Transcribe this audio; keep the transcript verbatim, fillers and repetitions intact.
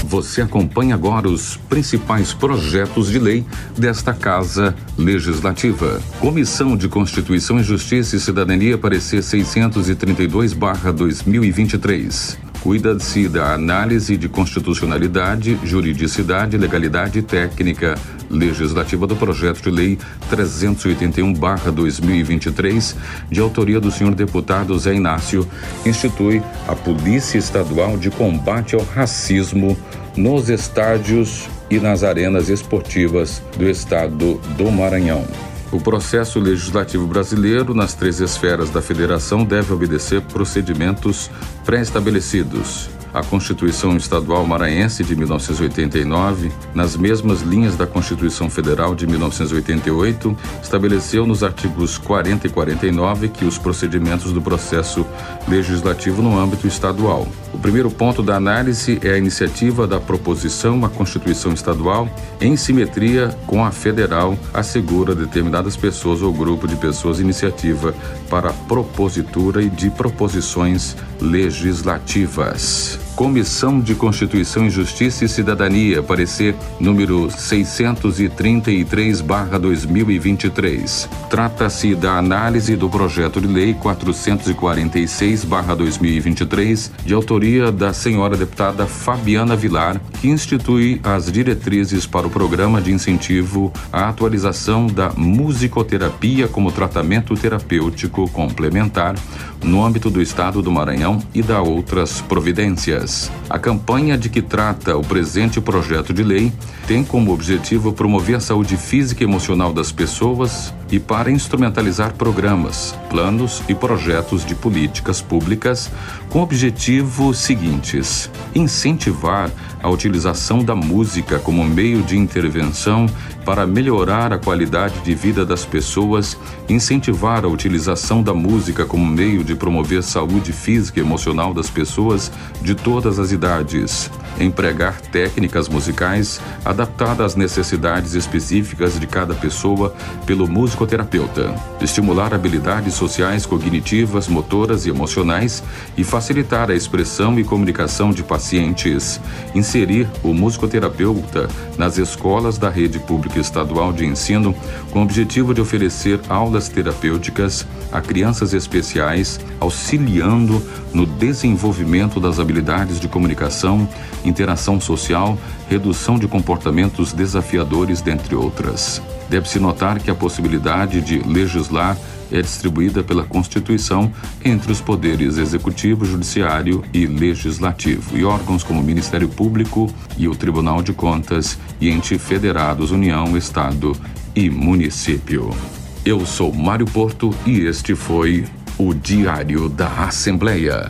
Você acompanha agora os principais projetos de lei desta Casa Legislativa. Comissão de Constituição e Justiça e Cidadania, parecer seiscentos e trinta e dois barra dois mil e vinte e três. Cuida-se da análise de constitucionalidade, juridicidade, legalidade e técnica legislativa do projeto de lei trezentos e oitenta e um barra dois mil e vinte e três, de autoria do senhor deputado Zé Inácio, que institui a Polícia Estadual de Combate ao Racismo nos estádios e nas arenas esportivas do estado do Maranhão. O processo legislativo brasileiro, nas três esferas da federação, deve obedecer procedimentos pré-estabelecidos. A Constituição Estadual Maranhense de mil novecentos e oitenta e nove, nas mesmas linhas da Constituição Federal de mil novecentos e oitenta e oito, estabeleceu nos artigos quarenta e quarenta e nove que os procedimentos do processo legislativo no âmbito estadual. O primeiro ponto da análise é a iniciativa da proposição à Constituição Estadual em simetria com a federal, assegura determinadas pessoas ou grupo de pessoas iniciativa para propositura e de proposições legislativas. Comissão de Constituição e Justiça e Cidadania, parecer número seiscentos e trinta e três barra dois mil e vinte e três. Trata-se da análise do projeto de lei quatrocentos e quarenta e seis barra dois mil e vinte e três, de autoria da senhora deputada Fabiana Vilar, que institui as diretrizes para o programa de incentivo à atualização da musicoterapia como tratamento terapêutico complementar no âmbito do estado do Maranhão e da outras providências. A campanha de que trata o presente projeto de lei tem como objetivo promover a saúde física e emocional das pessoas e para instrumentalizar programas, planos e projetos de políticas públicas com objetivos seguintes: incentivar a utilização da música como meio de intervenção para melhorar a qualidade de vida das pessoas, incentivar a utilização da música como meio de promover saúde física e emocional das pessoas de todas as idades, empregar técnicas musicais adaptadas às necessidades específicas de cada pessoa pelo musicoterapeuta, estimular habilidades sociais, cognitivas, motoras e emocionais e facilitar a expressão e comunicação de pacientes, inserir o musicoterapeuta nas escolas da rede pública estadual de ensino com o objetivo de oferecer aulas terapêuticas a crianças especiais, auxiliando no desenvolvimento das habilidades de comunicação, interação social, redução de comportamentos desafiadores, dentre outras. Deve-se notar que a possibilidade de legislar é distribuída pela Constituição entre os poderes executivo, judiciário e legislativo, e órgãos como o Ministério Público e o Tribunal de Contas e entes federados, União, Estado e Município. Eu sou Mário Porto e este foi o Diário da Assembleia.